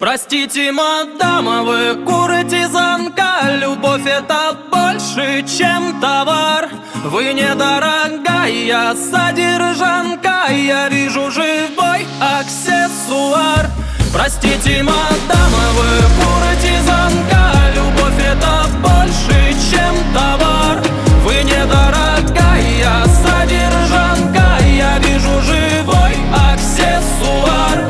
Простите, мадама, вы куртизанка. Любовь — это больше, чем товар. Вы недорогая содержанка, я вижу живой аксессуар. Простите, мадама, вы куртизанка. Любовь — это больше, чем товар. Вы недорогая содержанка, я вижу живой аксессуар.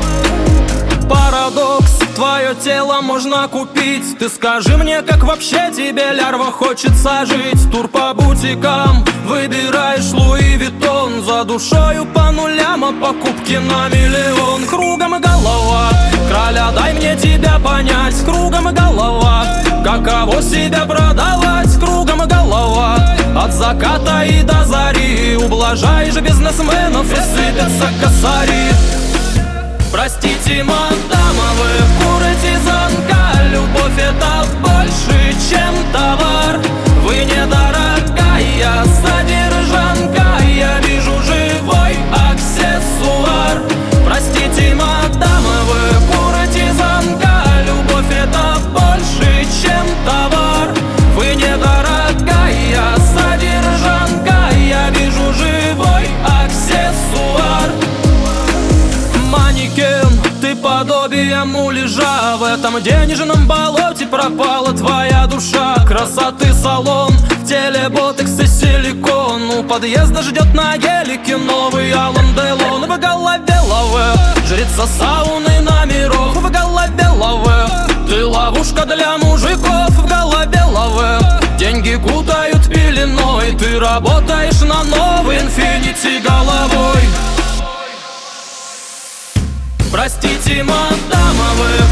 Парадокс, твое тело можно купить. Ты скажи мне, как вообще тебе, лярва, хочется жить? Тур по бутикам, выбираешь Луи Виттон. За душою по нулям, а покупки на миллион. Кругом голова, краля, дай мне тебя понять. Кругом голова, каково себя продавать? Кругом голова, от заката и до зари. Ублажаешь бизнесменов и сыпятся косари. Простите, мадама, вы куртизанка. Любовь — это больше, чем товар. Вы недорогая содержанка, я вижу живой аксессуар. Простите, мадама, вы куртизанка. Любовь — это больше, чем товар. Вы недорогая содержанка, я вижу живой аксессуар. Манекен, ты подобие муляжа. В этом денежном болоте пропала твоя душа. Красоты салон, в теле ботекс и силикон. У подъезда ждет на гелике новый Алан Делон. В голове лаве, жрица сауны номеров. В голове лаве, ты ловушка для мужиков. В голове лаве, деньги кутают пеленой. Ты работаешь на новый инфинити головой. Простите, мадама, вы